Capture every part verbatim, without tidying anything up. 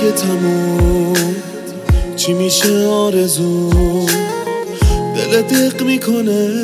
میشه تموم؟ چی میشه آرزو؟ دل دق میکنه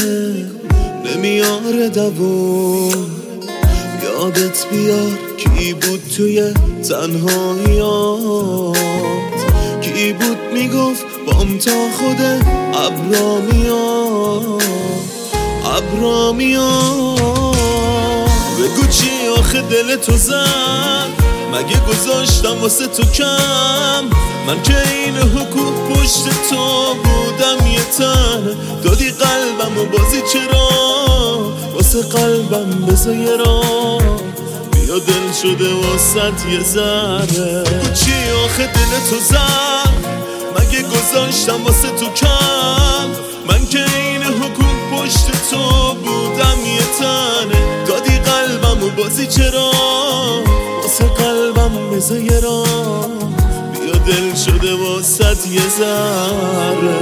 نمیاره دووم. یادت بیار کی بود توی تنهاییات، کی بود میگفت بام تا خود ابرا میاد ابرا میاد. بگو چی آخه دل تو زد؟ مگه گذاشتم واسه تو کم؟ من که این حقوق پشت تو بودم یه تن، دادی قلبم و بازی چرا واسه قلبم بذار یه راه، بیا دل شده واسط یه ذره. بگو چی آخه دل تو زد؟ مگه گذاشتم واسه تو کم؟ من که این حقوق پشت تو بودم یه تنه، دادی قلبم و بازی چرا واسه قلبم بذار یه راه، بیا دل شده واسط یه ذره.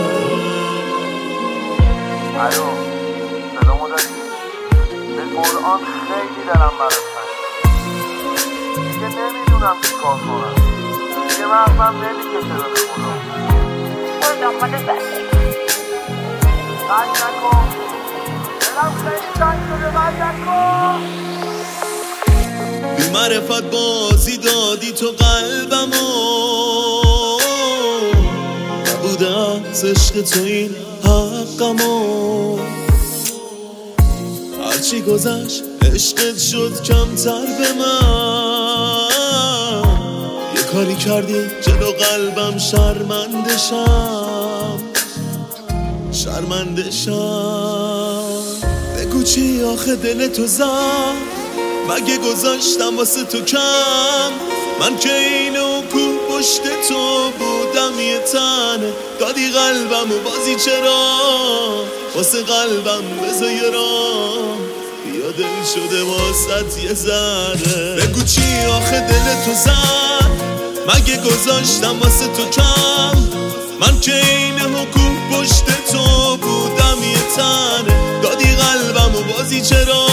الو سلامو داری؟ به قرآن خیلی دلم برات تنگه، دیگه نمیدونم چی کار کنم، دیگه مغزم نمیکشه به خدا. برو دنبال زندگی تنگ نکن، دلم خیلی تنگ شده، بند نکن. بی معرفت بازی دادی تو قلبمو، نبوده از عشق تو این حقمو. هرچی گذشت عشقت شد کمتر به من، یه کاری کردی جلو قلبم شرمنده شم شرمنده شم. بگو چی آخه دل تو زد؟ مگه گذاشتم واسه تو کم؟ من که این حقوق پشت تو بودم یه تنه، دادی قلبم و بازی چرا واسه قلبم بذار یه راه، بیا دل شده واسط یه ذره. بگو چی آخه دل تو زد؟ مگه گذاشتم واسه تو کم؟ من که این حقوق پشت تو بودم یه تنه، دادی قلبم و بازی چرا